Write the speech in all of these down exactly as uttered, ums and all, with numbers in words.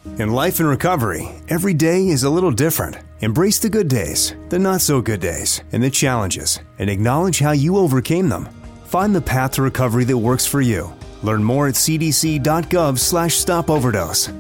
In life and recovery, every day is a little different. Embrace the good days, the not so good days, and the challenges, and acknowledge how you overcame them. Find the path to recovery that works for you. Learn more at cdc.gov slash stop overdose.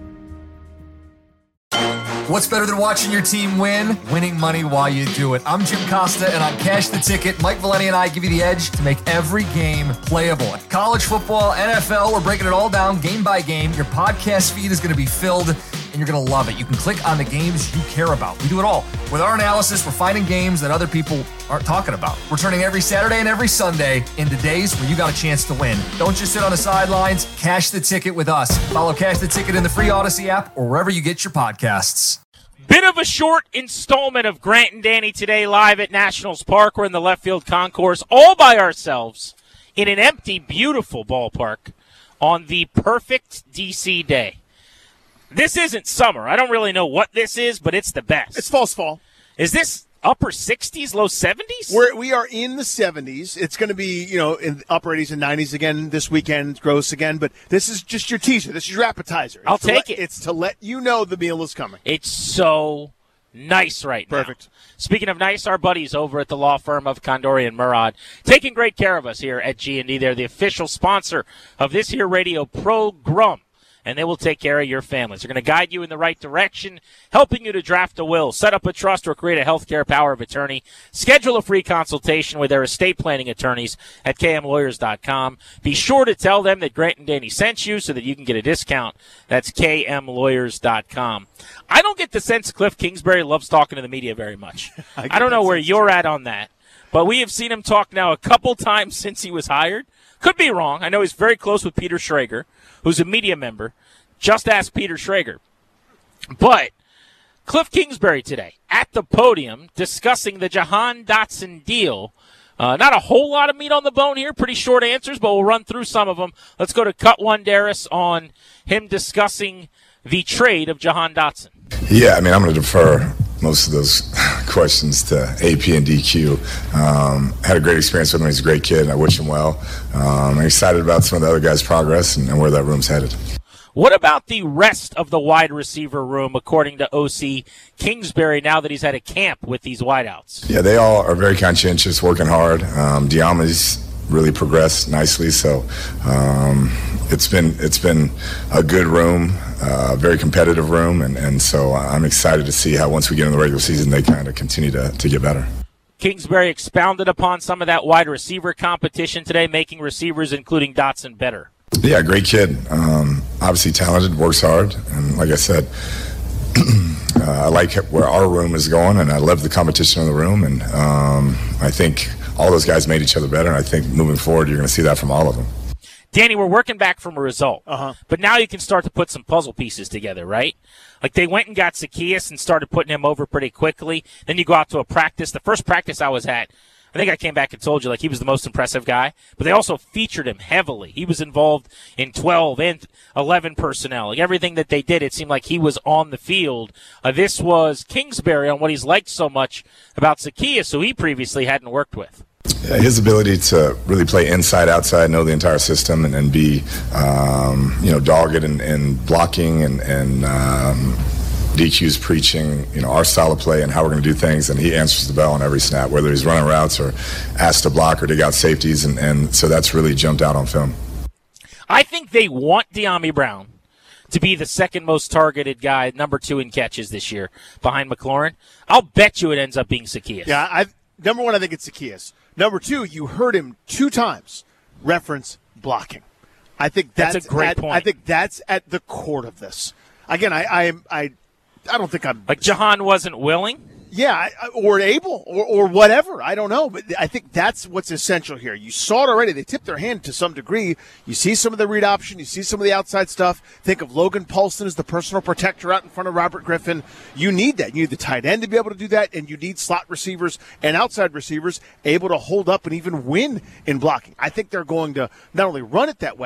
What's better than watching your team win? Winning money while you do it. I'm Jim Costa, and on Cash the Ticket, Mike Valeni and I give you the edge to make every game playable. College football, N F L, we're breaking it all down game by game. Your podcast feed is going to be filled, and you're going to love it. You can click on the games you care about. We do it all. With our analysis, we're finding games that other people aren't talking about. We're turning every Saturday and every Sunday into days where you got a chance to win. Don't just sit on the sidelines. Cash the Ticket with us. Follow Cash the Ticket in the free Odyssey app or wherever you get your podcasts. Bit of a short installment of Grant and Danny today live at Nationals Park. We're in the left field concourse all by ourselves in an empty, beautiful ballpark on the perfect D C day. This isn't summer. I don't really know what this is, but it's the best. It's false fall. Is this upper sixties, low seventies? We're, we are in the seventies. It's going to be, you know, in upper eighties and nineties again this weekend, gross again. But this is just your teaser. This is your appetizer. It's I'll take let, it. It's to let you know the meal is coming. It's so nice right now. Perfect. Speaking of nice, our buddies over at the law firm of Condori and Murad, taking great care of us here at G and D. They're the official sponsor of this here radio program, and they will take care of your families. They're going to guide you in the right direction, helping you to draft a will, set up a trust, or create a healthcare power of attorney. Schedule a free consultation with their estate planning attorneys at k m lawyers dot com. Be sure to tell them that Grant and Danny sent you so that you can get a discount. That's k m lawyers dot com. I don't get the sense Cliff Kingsbury loves talking to the media very much. I, I don't know where you're at on that, but we have seen him talk now a couple times since he was hired. Could be wrong. I know he's very close with Peter Schrager, who's a media member. Just ask Peter Schrager. But Cliff Kingsbury today at the podium discussing the Jahan Dotson deal. Uh, not a whole lot of meat on the bone here. Pretty short answers, but we'll run through some of them. Let's go to Cut One Darris on him discussing the trade of Jahan Dotson. Yeah, I mean, I'm going to defer most of those questions to A P and D Q. Um, had a great experience with him. He's a great kid, and I wish him well. Um, I'm excited about some of the other guys' progress and, and where that room's headed. What about the rest of the wide receiver room, according to O C Kingsbury, now that he's had a camp with these wideouts? Yeah, they all are very conscientious, working hard. Um, Diama's really progressed nicely, so um, it's been it's been a good room, a uh, very competitive room, and, and so I'm excited to see how once we get in the regular season, they kind of continue to, to get better. Kingsbury expounded upon some of that wide receiver competition today, making receivers, including Dotson, better. Yeah, great kid. Um, obviously talented, works hard, and like I said, uh, I like where our room is going, and I love the competition in the room, and um, I think all those guys made each other better, and I think moving forward you're going to see that from all of them. Danny, we're working back from a result, uh-huh. but now you can start to put some puzzle pieces together, right? Like they went and got Zaccheaus and started putting him over pretty quickly. Then you go out to a practice. The first practice I was at, I think I came back and told you, like, he was the most impressive guy, but they also featured him heavily. He was involved in twelve and eleven personnel. Like, everything that they did, it seemed like he was on the field. Uh, this was Kingsbury on what he's liked so much about Zaccheaus, who he previously hadn't worked with. Yeah, his ability to really play inside, outside, know the entire system, and, and be, um, you know, dogged and, and blocking and, and um, D Q's preaching, you know, our style of play and how we're going to do things, and he answers the bell on every snap, whether he's running routes or asked to block or dig out safeties, and, and so that's really jumped out on film. I think they want Dyami Brown to be the second most targeted guy, number two in catches this year, behind McLaurin. I'll bet you it ends up being Zaccheaus. Yeah, I number one, I think it's Zaccheaus. Number two, you heard him two times reference blocking. I think that's, that's a great at, point. I think that's at the core of this. Again, I I I, I don't think I'm like Jahan wasn't willing. Yeah, or able, or, or whatever. I don't know. But I think that's what's essential here. You saw it already. They tipped their hand to some degree. You see some of the read option. You see some of the outside stuff. Think of Logan Paulson as the personal protector out in front of Robert Griffin. You need that. You need the tight end to be able to do that, and you need slot receivers and outside receivers able to hold up and even win in blocking. I think they're going to not only run it that way,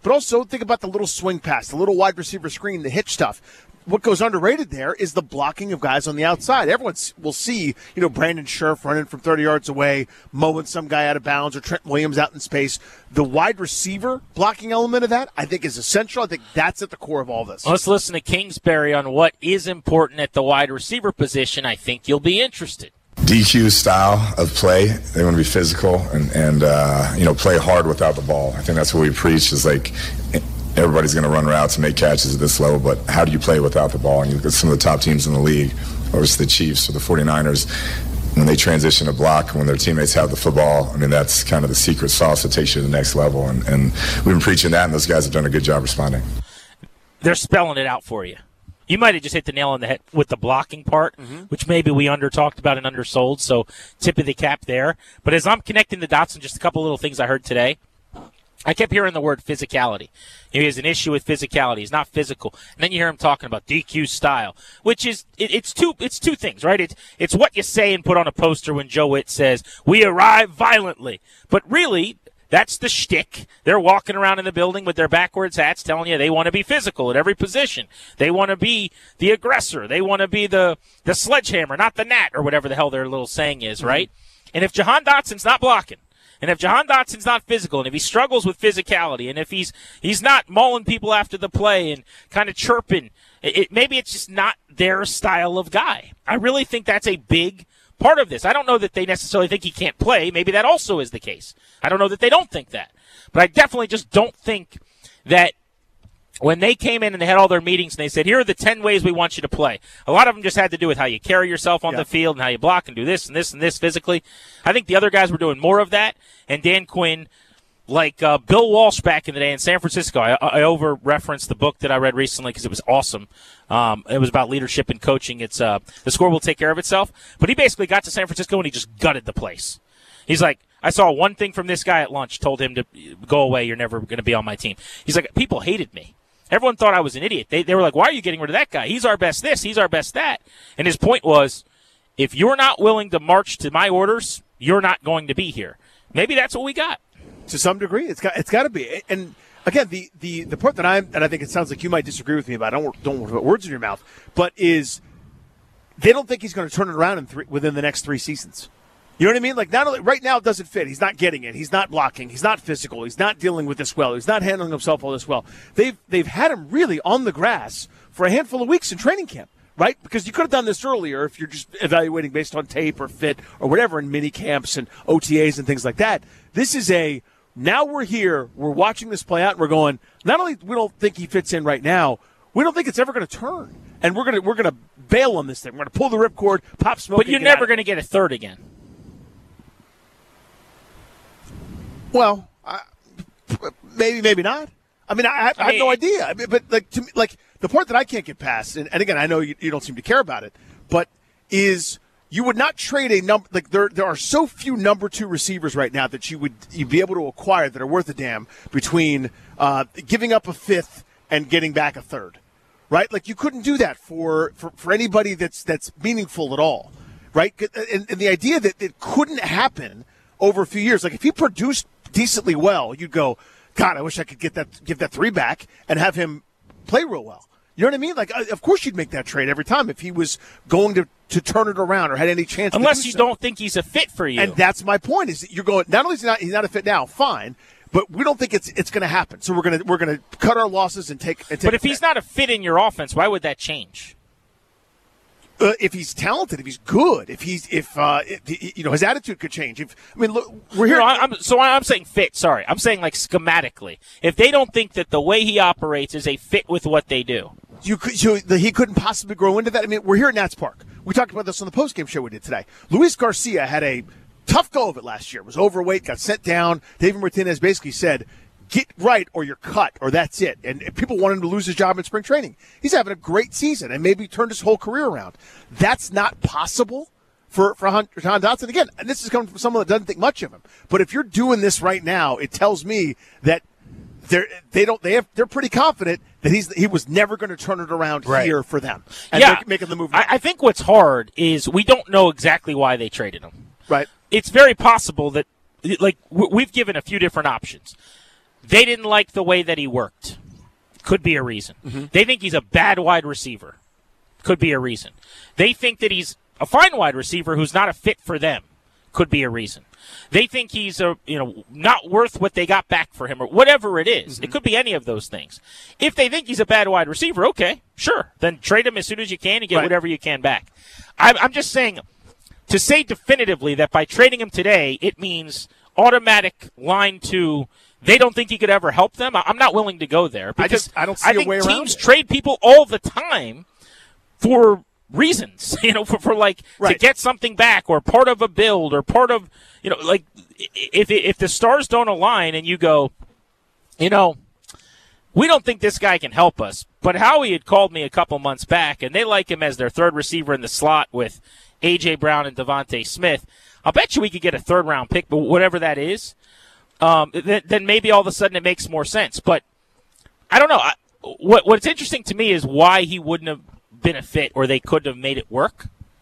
but also think about the little swing pass, the little wide receiver screen, the hitch stuff. What goes underrated there is the blocking of guys on the outside. Everyone will see, you know, Brandon Scherf running from thirty yards away, mowing some guy out of bounds, or Trent Williams out in space. The wide receiver blocking element of that, I think, is essential. I think that's at the core of all this. Let's listen to Kingsbury on what is important at the wide receiver position. I think you'll be interested. D Q style of play. They want to be physical and, and uh, you know, play hard without the ball. I think that's what we preach is like everybody's going to run routes and make catches at this level, but how do you play without the ball? And you look at some of the top teams in the league, or it's the Chiefs or the forty-niners, when they transition to block, when their teammates have the football, I mean, that's kind of the secret sauce that takes you to the next level. And, and we've been preaching that, and those guys have done a good job responding. They're spelling it out for you. You might have just hit the nail on the head with the blocking part, mm-hmm. which maybe we under-talked about and undersold, so tip of the cap there. But as I'm connecting the dots on just a couple little things I heard today, I kept hearing the word physicality. He has an issue with physicality. He's not physical. And then you hear him talking about D Q style, which is it, it's two it's two things, right? It's it's what you say and put on a poster when Joe Witt says, "We arrive violently." But really, that's the shtick. They're walking around in the building with their backwards hats telling you they want to be physical at every position. They want to be the aggressor. They want to be the, the sledgehammer, not the gnat, or whatever the hell their little saying is, right? Mm-hmm. And if Jahan Dotson's not blocking, and if Jahan Dotson's not physical, and if he struggles with physicality, and if he's he's not mauling people after the play and kind of chirping, it, it, maybe it's just not their style of guy. I really think that's a big part of this. I don't know that they necessarily think he can't play. Maybe that also is the case. I don't know that they don't think that. But I definitely just don't think that when they came in and they had all their meetings and they said, here are the ten ways we want you to play, a lot of them just had to do with how you carry yourself on yeah. the field and how you block and do this and this and this physically. I think the other guys were doing more of that. And Dan Quinn, like uh, Bill Walsh back in the day in San Francisco, I, I over-referenced the book that I read recently because it was awesome. Um, it was about leadership and coaching. It's uh, The Score Will Take Care of Itself. But he basically got to San Francisco and he just gutted the place. He's like, I saw one thing from this guy at lunch, told him to go away, you're never going to be on my team. He's like, people hated me. Everyone thought I was an idiot. They, they were like, why are you getting rid of that guy? He's our best this, he's our best that. And his point was, if you're not willing to march to my orders, you're not going to be here. Maybe that's what we got. To some degree, it's got it's got to be. And again, the, the, the part that I'm, and I think it sounds like you might disagree with me about, I don't don't want to put words in your mouth, but is they don't think he's going to turn it around in three, within the next three seasons. You know what I mean? Like, not only right now it doesn't fit. He's not getting it. He's not blocking. He's not physical. He's not dealing with this well. He's not handling himself all this well. They've they've had him really on the grass for a handful of weeks in training camp, right? Because you could have done this earlier if you're just evaluating based on tape or fit or whatever in mini camps and O T As and things like that. This is a, now we're here, we're watching this play out, and we're going, not only we don't think he fits in right now, we don't think it's ever going to turn. And we're going to we're going to bail on this thing. We're going to pull the ripcord, pop smoke. But you're never going to get a third again. Well, I, maybe, maybe not. I mean, I, I have no idea. I mean, but like, to me, like the part that I can't get past, and, and again, I know you, you don't seem to care about it, but is you would not trade a number. Like there, there are so few number two receivers right now that you would you'd be able to acquire that are worth a damn between uh, giving up a fifth and getting back a third, right? Like you couldn't do that for for, for anybody that's that's meaningful at all, right? And, and the idea that it couldn't happen over a few years, like if he produced decently well, you'd go, God, I wish I could get that, give that three back and have him play real well. You know what I mean? Like, of course you'd make that trade every time if he was going to, to turn it around or had any chance. Unless to do you so. don't think he's a fit for you. And that's my point. Is that you're going. Not only is he not he's not a fit now, fine, but we don't think it's it's going to happen. So we're gonna we're gonna cut our losses and take. And take but if he's not a fit in your offense, why would that change? Uh, if he's talented, if he's good, if he's if, uh, if you know his attitude could change. If I mean, look, we're here. No, I'm, so I'm saying fit. Sorry, I'm saying like schematically. If they don't think that the way he operates is a fit with what they do, you could. You, the, he couldn't possibly grow into that. I mean, we're here at Nats Park. We talked about this on the postgame show we did today. Luis Garcia had a tough go of it last year. Was overweight, got sent down. David Martinez basically said, get right or you're cut or that's it. And people want him to lose his job in spring training. He's having a great season and maybe turned his whole career around. That's not possible for, for Jahan Dotson. Again, and this is coming from someone that doesn't think much of him. But if you're doing this right now, it tells me that they're, they don't, they have, they're pretty confident that he's, he was never going to turn it around right. here for them. And yeah, make, making the move. I, I think what's hard is we don't know exactly why they traded him. Right. It's very possible that, like, we've given a few different options. they didn't like the way that he worked. Could be a reason. Mm-hmm. They think he's a bad wide receiver. Could be a reason. They think that he's a fine wide receiver who's not a fit for them. Could be a reason. They think he's a you know not worth what they got back for him or whatever it is. Mm-hmm. It could be any of those things. If they think he's a bad wide receiver, okay, sure. Then trade him as soon as you can and get right. whatever you can back. I'm, I'm just saying, to say definitively that by trading him today, it means automatic line to they don't think he could ever help them. I'm not willing to go there. Because I just I don't see I a think way around teams it. trade people all the time for reasons, you know, for, for like right. to get something back or part of a build or part of, you know, like if if the stars don't align and you go, you know, we don't think this guy can help us, but Howie had called me a couple months back and they like him as their third receiver in the slot with A J. Brown and Devontae Smith. I'll bet you we could get a third round pick, but whatever that is, um, then, then maybe all of a sudden it makes more sense. But I don't know. I, what What's interesting to me is why he wouldn't have been a fit or they couldn't have made it work.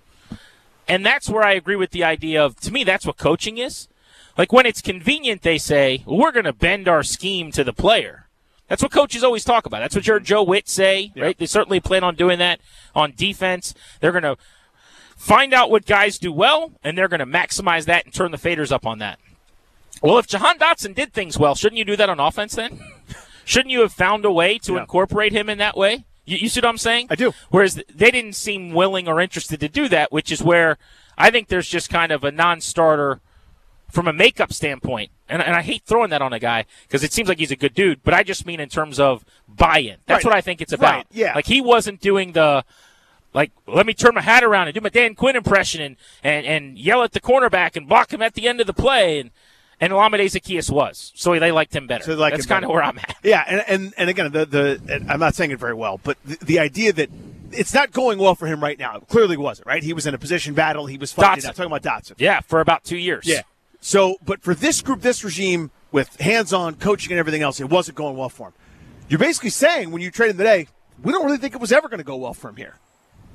And that's where I agree with the idea of, to me, that's what coaching is. Like when it's convenient, they say, well, we're going to bend our scheme to the player. That's what coaches always talk about. That's what you heard Joe Witt say, yeah. right? They certainly plan on doing that on defense. They're going to find out what guys do well, and they're going to maximize that and turn the faders up on that. Well, if Jahan Dotson did things well, shouldn't you do that on offense then? Shouldn't you have found a way to yeah. incorporate him in that way? You, you see what I'm saying? I do. Whereas they didn't seem willing or interested to do that, which is where I think there's just kind of a non-starter from a makeup standpoint. And, and I hate throwing that on a guy because it seems like he's a good dude, but I just mean in terms of buy-in. That's right. what I think it's about. Right. Yeah. Like he wasn't doing the, like, let me turn my hat around and do my Dan Quinn impression and, and, and yell at the cornerback and block him at the end of the play. And And Olamide Zaccheaus was. So they liked him better. So like That's kind of where I'm at. Yeah, and, and, and again, the, the and I'm not saying it very well, but the, the idea that it's not going well for him right now. It clearly wasn't, right? He was in a position battle. He was fighting. Dotson. I'm talking about Dotson. Yeah, for about two years. Yeah. So, but for this group, this regime, with hands-on coaching and everything else, it wasn't going well for him. You're basically saying when you trade him today, we don't really think it was ever going to go well for him here.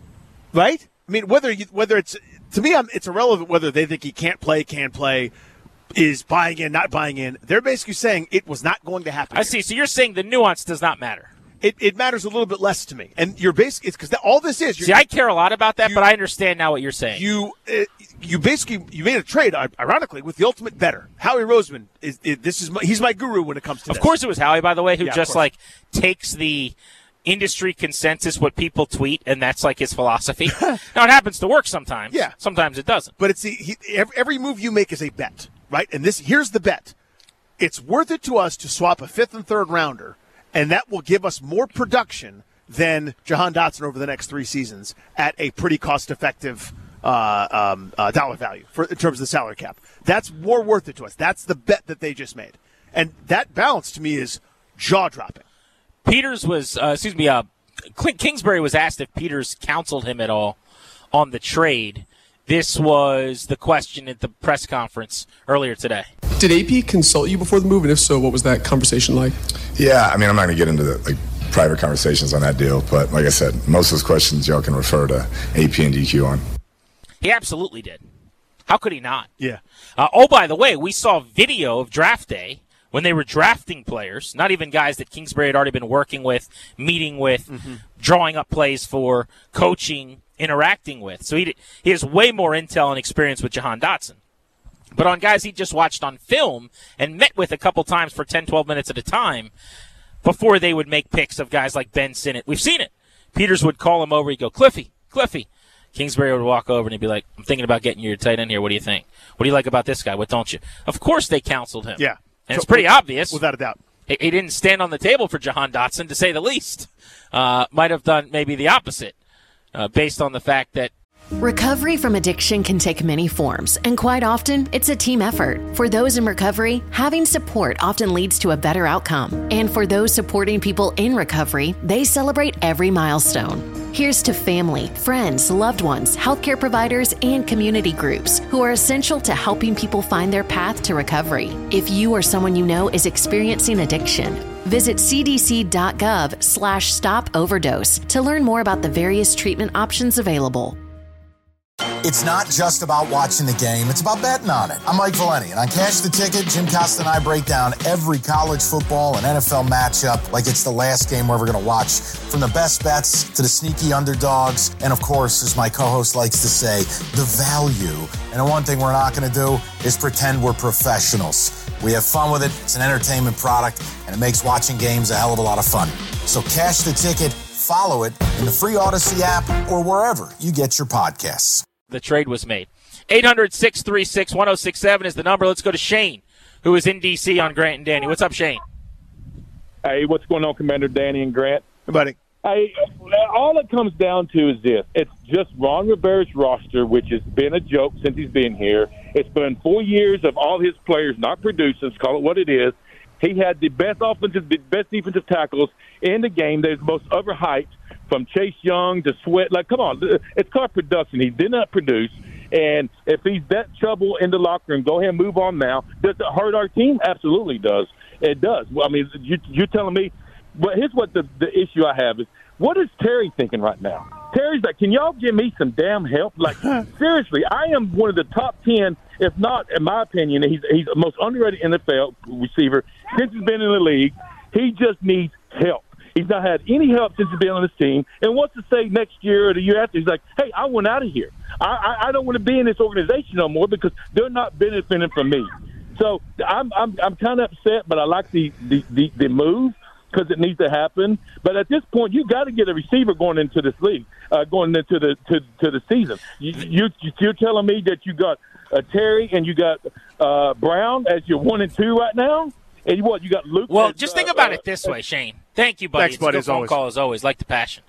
Right? I mean, whether you, whether it's – to me, I'm, it's irrelevant whether they think he can't play, can play, is buying in, not buying in. They're basically saying it was not going to happen. I here. see. So you're saying the nuance does not matter. It, it matters a little bit less to me. And you're basically – it's because all this is – See, I care a lot about that, you, but I understand now what you're saying. You uh, you basically – you made a trade, ironically, with the ultimate bettor. Howie Roseman, is, is this is my, he's my guru when it comes to Of this. course it was Howie, by the way, who Yeah, just, like, takes the industry consensus, what people tweet, and that's, like, his philosophy. Now, it happens to work sometimes. Yeah. Sometimes it doesn't. But it's the, he, every, every move you make is a bet, right? And this here's the bet. It's worth it to us to swap a fifth and third rounder, and that will give us more production than Jahan Dotson over the next three seasons at a pretty cost-effective uh, um, uh, dollar value for, in terms of the salary cap. That's more worth it to us. That's the bet that they just made. And that balance, to me, is jaw-dropping. Peters was, uh, excuse me, uh, Clint Kingsbury was asked if Peters counseled him at all on the trade. This was the question at the press conference earlier today. Did A P consult you before the move, and if so, what was that conversation like? Yeah, I mean, I'm not going to get into the like private conversations on that deal, but like I said, most of those questions y'all can refer to A P and D Q on. He absolutely did. How could he not? Yeah. Uh, oh, by the way, we saw video of draft day when they were drafting players, not even guys that Kingsbury had already been working with, meeting with, mm-hmm. drawing up plays for, coaching, interacting with. So he he has way more intel and experience with Jahan Dotson. But on guys he just watched on film and met with a couple times for ten, twelve minutes at a time before they would make picks of guys like Ben Sinnott. We've seen it. Peters would call him over. He'd go, Cliffy, Cliffy. Kingsbury would walk over and he'd be like, I'm thinking about getting you your tight end here. What do you think? What do you like about this guy? What don't you? Of course they counseled him. Yeah. And it's pretty obvious. Without a doubt. He, he didn't stand on the table for Jahan Dotson, to say the least. Uh, might have done maybe the opposite, uh, based on the fact that recovery from addiction can take many forms, and quite often, it's a team effort. For those in recovery, having support often leads to a better outcome. And for those supporting people in recovery, they celebrate every milestone. Here's to family, friends, loved ones, healthcare providers, and community groups who are essential to helping people find their path to recovery. If you or someone you know is experiencing addiction, visit cdc.gov slash stop overdose to learn more about the various treatment options available. It's not just about watching the game, it's about betting on it. I'm Mike Valeni, and on Cash the Ticket, Jim Costa and I break down every college football and N F L matchup like it's the last game we're ever going to watch, from the best bets to the sneaky underdogs, and of course, as my co-host likes to say, the value. And the one thing we're not going to do is pretend we're professionals. We have fun with it, it's an entertainment product, and it makes watching games a hell of a lot of fun. So Cash the Ticket, follow it in the free Odyssey app or wherever you get your podcasts. The trade was made. eight hundred, six three six, one oh six seven is the number. Let's go to Shane, who is in D C on Grant and Danny. What's up, Shane? Hey, what's going on, Commander Danny and Grant? Hey, buddy. Hey, all it comes down to is this. It's just Ron Rivera's roster, which has been a joke since he's been here. It's been four years of all his players not producing. Let's call it what it is. He had the best offensive, the best defensive tackles in the game. They're the most overhyped, from Chase Young to Sweat. Like, come on, it's called production. He did not produce. And if he's that trouble in the locker room, go ahead and move on now. Does it hurt our team? Absolutely does. It does. Well, I mean, you, you're telling me. But here's what the, the issue I have is, what is Terry thinking right now? Terry's like, can y'all give me some damn help? Like, seriously, I am one of the top ten, if not, in my opinion, he's, he's the most underrated N F L receiver since he's been in the league. He just needs help. He's not had any help since he's been on this team. And wants to say next year or the year after, he's like, hey, I want out of here. I, I, I don't want to be in this organization no more because they're not benefiting from me. So I'm I'm, I'm kind of upset, but I like the, the, the, the move because it needs to happen. But at this point, you got to get a receiver going into this league, uh, going into the to, to the season. You, you, you're telling me that you got uh, Terry and you got uh, Brown as your one and two right now? And you what? You got Luke. Well, as, just think about uh, it this way, Shane. Thank you, buddy. Thanks, it's buddy, a good as phone always. call as always. Like the passion.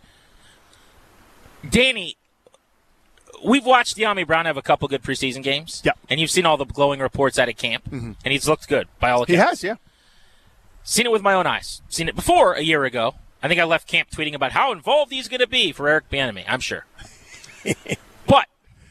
Danny, we've watched De'Ami Brown have a couple good preseason games. Yeah. And you've seen all the glowing reports out of camp. Mm-hmm. And he's looked good by all accounts. He has, yeah. Seen it with my own eyes. Seen it before a year ago. I think I left camp tweeting about how involved he's going to be for Eric Bieniemy. I'm sure. But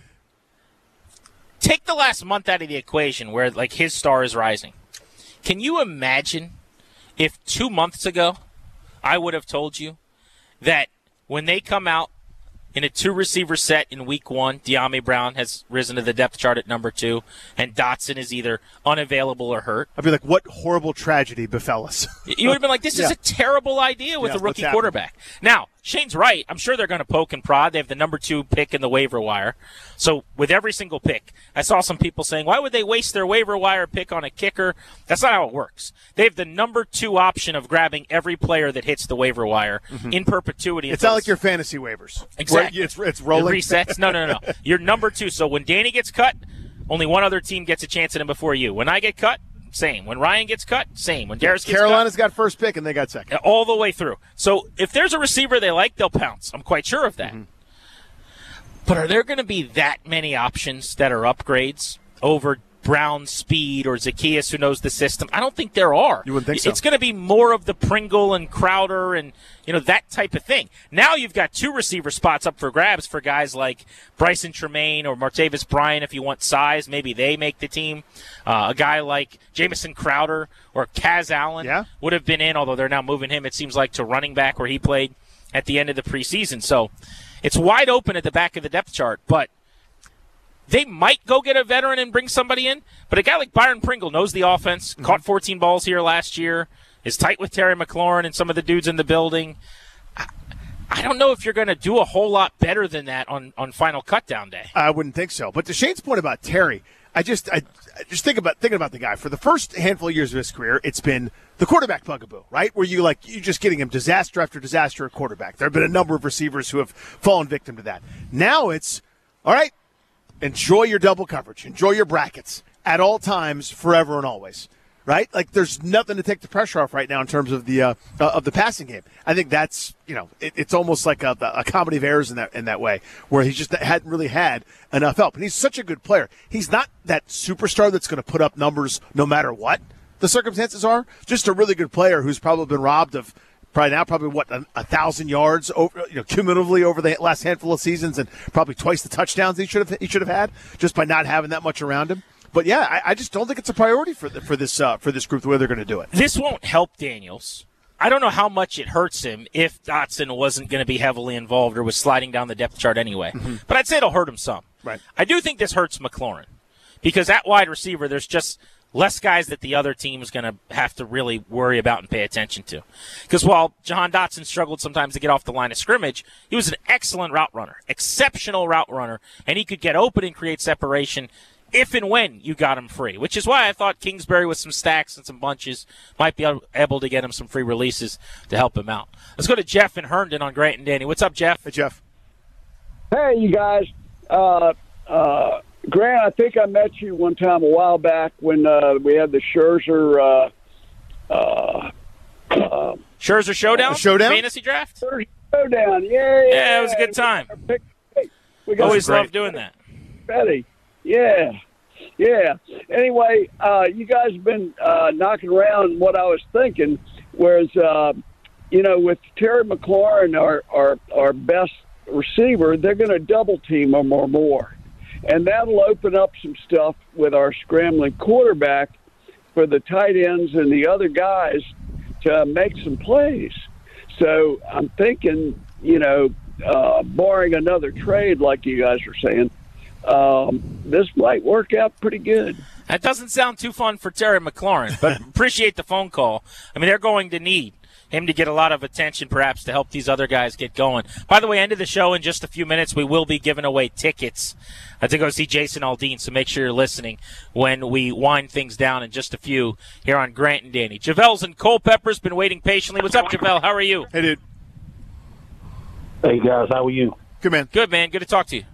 take the last month out of the equation where, like, his star is rising. Can you imagine if two months ago I would have told you that when they come out in a two-receiver set in week one, De'Ami Brown has risen to the depth chart at number two, and Dotson is either unavailable or hurt? I'd be like, what horrible tragedy befell us? You would have been like, this yeah. is a terrible idea with yeah, a rookie quarterback. Now, Shane's right. I'm sure they're going to poke and prod. They have the number two pick in the waiver wire. So with every single pick, I saw some people saying, why would they waste their waiver wire pick on a kicker? That's not how it works. They have the number two option of grabbing every player that hits the waiver wire mm-hmm. in perpetuity. It's not like your fantasy waivers. Exactly. It's, it's rolling. It resets. No, no, no, no. You're number two. So when Danny gets cut, only one other team gets a chance at him before you. When I get cut, same. When Ryan gets cut, same. When Darius gets Carolina's cut, got first pick and they got second. all the way through. So if there's a receiver they like, they'll pounce. I'm quite sure of that. Mm-hmm. But are there going to be that many options that are upgrades over Brown's speed or Zacchaeus who knows the system? I don't think there are. You wouldn't think so. It's going to be more of the Pringle and Crowder and, you know, that type of thing. Now you've got two receiver spots up for grabs for guys like Bryson Tremaine or Martavis Bryant if you want size. Maybe they make the team. Uh, a guy like Jamison Crowder or Kaz Allen yeah. would have been in, although they're now moving him, it seems like, to running back where he played at the end of the preseason. So it's wide open at the back of the depth chart, but they might go get a veteran and bring somebody in, but a guy like Byron Pringle knows the offense, mm-hmm. caught fourteen balls here last year, is tight with Terry McLaurin and some of the dudes in the building. I, I don't know if you're going to do a whole lot better than that on, on final cutdown day. I wouldn't think so. But to Shane's point about Terry, I just I, I just think about thinking about the guy. For the first handful of years of his career, it's been the quarterback bugaboo, right? Where you like you're just getting him disaster after disaster at quarterback. There have been a number of receivers who have fallen victim to that. Now it's all right. Enjoy your double coverage. Enjoy your brackets at all times, forever and always. Right? Like there's nothing to take the pressure off right now in terms of the uh, uh, of the passing game. I think that's you know it, it's almost like a, a comedy of errors in that in that way where he just hadn't really had enough help. And he's such a good player. He's not that superstar that's going to put up numbers no matter what the circumstances are. Just a really good player who's probably been robbed of. Probably now, probably what a, a thousand yards over, you know, cumulatively over the last handful of seasons, and probably twice the touchdowns he should have he should have had just by not having that much around him. But yeah, I, I just don't think it's a priority for the, for this uh, for this group the way they're going to do it. This won't help Daniels. I don't know how much it hurts him if Dotson wasn't going to be heavily involved or was sliding down the depth chart anyway. Mm-hmm. But I'd say it'll hurt him some. Right. I do think this hurts McLaurin because at wide receiver, there's just less guys that the other team is going to have to really worry about and pay attention to. Because while Jahan Dotson struggled sometimes to get off the line of scrimmage, he was an excellent route runner, exceptional route runner, and he could get open and create separation if and when you got him free, which is why I thought Kingsbury with some stacks and some bunches might be able to get him some free releases to help him out. Let's go to Jeff in Herndon on Grant and Danny. What's up, Jeff? Hey, Jeff. Hey, you guys. Uh, uh, Grant, I think I met you one time a while back when uh, we had the Scherzer uh, uh, uh, Scherzer Showdown? Uh, showdown? Fantasy draft? Scherzer Showdown. Yeah, Yeah, it was a good time. We got Always loved doing that. Betty. Yeah. Yeah. Anyway, uh, you guys have been uh, knocking around what I was thinking, whereas, uh, you know, with Terry McLaurin, our, our, our best receiver, they're going to double team him or more. And that'll open up some stuff with our scrambling quarterback for the tight ends and the other guys to make some plays. So I'm thinking, you know, uh, barring another trade like you guys are saying, um, this might work out pretty good. That doesn't sound too fun for Terry McLaurin, but appreciate the phone call. I mean, they're going to need him to get a lot of attention perhaps to help these other guys get going. By the way, end of the show in just a few minutes, we will be giving away tickets uh, to go see Jason Aldean, so make sure you're listening when we wind things down in just a few here on Grant and Danny. Javel's in Culpeper's been waiting patiently. What's up, Javel? How are you? Hey, dude. Hey, guys. How are you? Good, man. Good, man. Good to talk to you.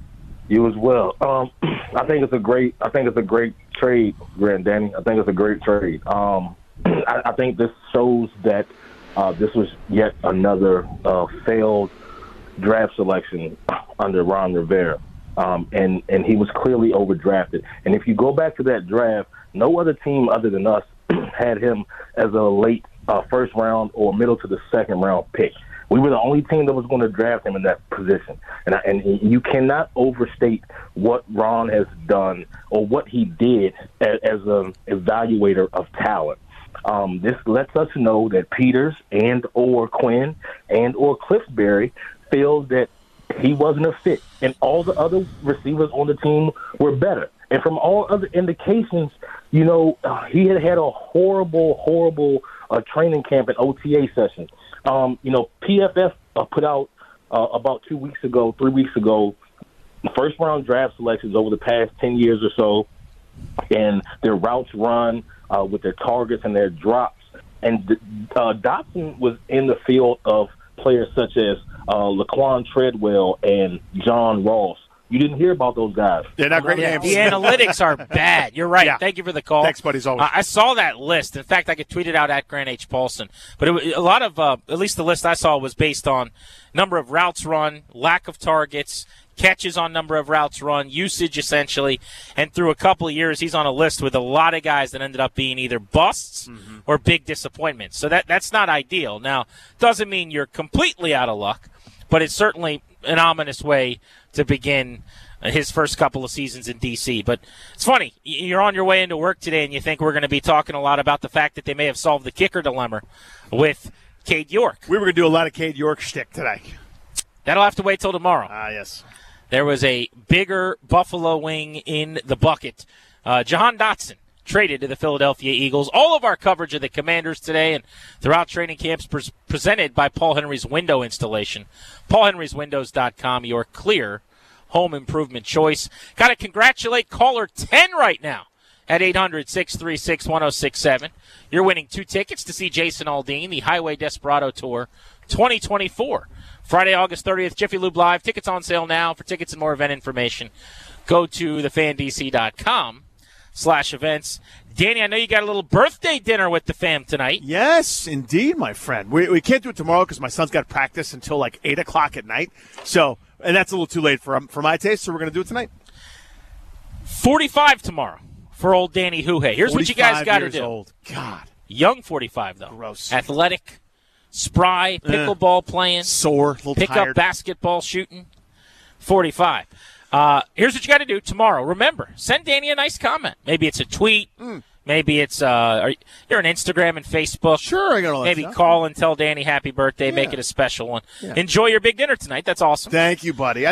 You as well. Um, I think it's a great. I think it's a great trade, Grant, Danny. I think it's a great trade. Um, I, I think this shows that uh, this was yet another uh, failed draft selection under Ron Rivera, um, and and he was clearly overdrafted. And if you go back to that draft, no other team other than us had him as a late uh, first round or middle to the second round pick. We were the only team that was going to draft him in that position. And, I, and you cannot overstate what Ron has done or what he did as, as an evaluator of talent. Um, this lets us know that Peters and or Quinn and or Cliffsbury feel that he wasn't a fit. And all the other receivers on the team were better. And from all other indications, you know, uh, he had had a horrible, horrible uh, training camp and O T A session. Um, you know, P F F uh, put out uh, about two weeks ago, three weeks ago, first-round draft selections over the past ten years or so, and their routes run uh, with their targets and their drops. And uh, Dotson was in the field of players such as uh, Laquan Treadwell and John Ross. You didn't hear about those guys. They're not great yeah, names. The analytics are bad. You're right. Yeah. Thank you for the call. Thanks, buddies, always. Uh, I saw that list. In fact, I could tweet it out at Grant H. Paulson. But it was, a lot of, uh, at least the list I saw was based on number of routes run, lack of targets, catches on number of routes run, usage essentially. And through a couple of years, he's on a list with a lot of guys that ended up being either busts mm-hmm. or big disappointments. So that that's not ideal. Now, doesn't mean you're completely out of luck, but it's certainly an ominous way to begin his first couple of seasons in D C. But it's funny. You're on your way into work today, and you think we're going to be talking a lot about the fact that they may have solved the kicker dilemma with Cade York. We were going to do a lot of Cade York shtick today. That'll have to wait till tomorrow. Ah, uh, yes. There was a bigger Buffalo wing in the bucket. Uh, Jahan Dotson traded to the Philadelphia Eagles. All of our coverage of the Commanders today and throughout training camps pre- presented by Paul Henry's Window Installation. paul henrys windows dot com, your clear home improvement choice. Got to congratulate caller ten right now at eight hundred, six three six, one oh six seven. You're winning two tickets to see Jason Aldean, the Highway Desperado Tour twenty twenty-four. Friday, August thirtieth, Jiffy Lube Live. Tickets on sale now. For tickets and more event information, go to the fan d c dot com slash events. Danny, I know you got a little birthday dinner with the fam tonight. Yes, indeed, my friend. We, we can't do it tomorrow because my son's got practice until like eight o'clock at night. So, and that's a little too late for um, for my taste, so we're going to do it tonight. forty-five tomorrow for old Danny Huhay. Here's what you guys got to do. Old. God. Young forty-five, though. Gross. Athletic, spry, pickleball uh, playing. Sore, a little pick tired. up basketball shooting. forty-five. Uh, here's what you got to do tomorrow. Remember, send Danny a nice comment. Maybe it's a tweet. Mm. Maybe it's uh, you're on Instagram and Facebook. Sure, I got all that Maybe stuff. call and tell Danny happy birthday. Yeah. Make it a special one. Yeah. Enjoy your big dinner tonight. That's awesome. Thank you, buddy. I and, think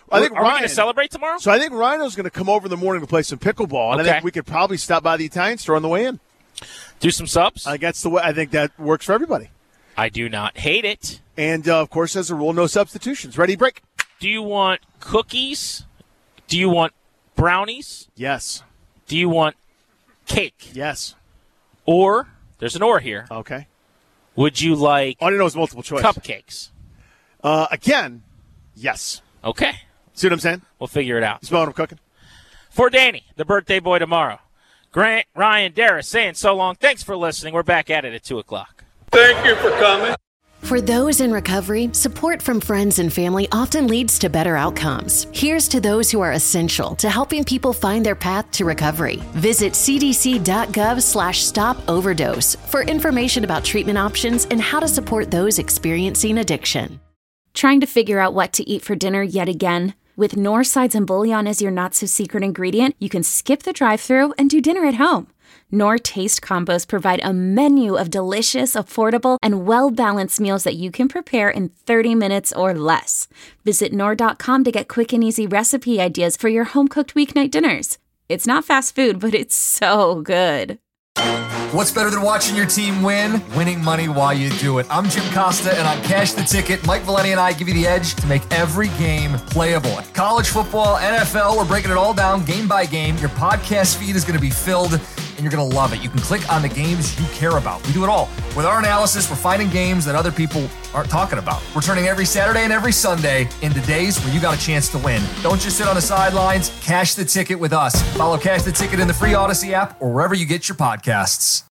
I think Are Ryan, we going to celebrate tomorrow? So I think Rhino's going to come over in the morning to play some pickleball, and Okay. I think we could probably stop by the Italian store on the way in. Do some subs? I think that's the way. I think that works for everybody. I do not hate it. And uh, of course, as a rule, no substitutions. Ready, break. Do you want cookies? Do you want brownies? Yes. Do you want cake? Yes. Or, there's an or here. Okay. Would you like I didn't know it was multiple choice. cupcakes? Uh, again, yes. Okay. See what I'm saying? We'll figure it out. You smell what I'm cooking? For Danny, the birthday boy tomorrow, Grant, Ryan, Darius saying so long. Thanks for listening. We're back at it at two o'clock. Thank you for coming. For those in recovery, support from friends and family often leads to better outcomes. Here's to those who are essential to helping people find their path to recovery. Visit cdc.gov slash stop overdose for information about treatment options and how to support those experiencing addiction. Trying to figure out what to eat for dinner yet again? With Knorr sides and bouillon as your not-so-secret ingredient, you can skip the drive-thru and do dinner at home. Knorr Taste Combos provide a menu of delicious, affordable, and well-balanced meals that you can prepare in thirty minutes or less. Visit Knorr dot com to get quick and easy recipe ideas for your home-cooked weeknight dinners. It's not fast food, but it's so good. What's better than watching your team win? Winning money while you do it. I'm Jim Costa, and on Cash the Ticket, Mike Valeni and I give you the edge to make every game playable. College football, N F L, we're breaking it all down game by game. Your podcast feed is going to be filled, and you're going to love it. You can click on the games you care about. We do it all. With our analysis, we're finding games that other people aren't talking about. We're turning every Saturday and every Sunday into days where you got a chance to win. Don't just sit on the sidelines. Cash the Ticket with us. Follow Cash the Ticket in the free Odyssey app or wherever you get your podcasts.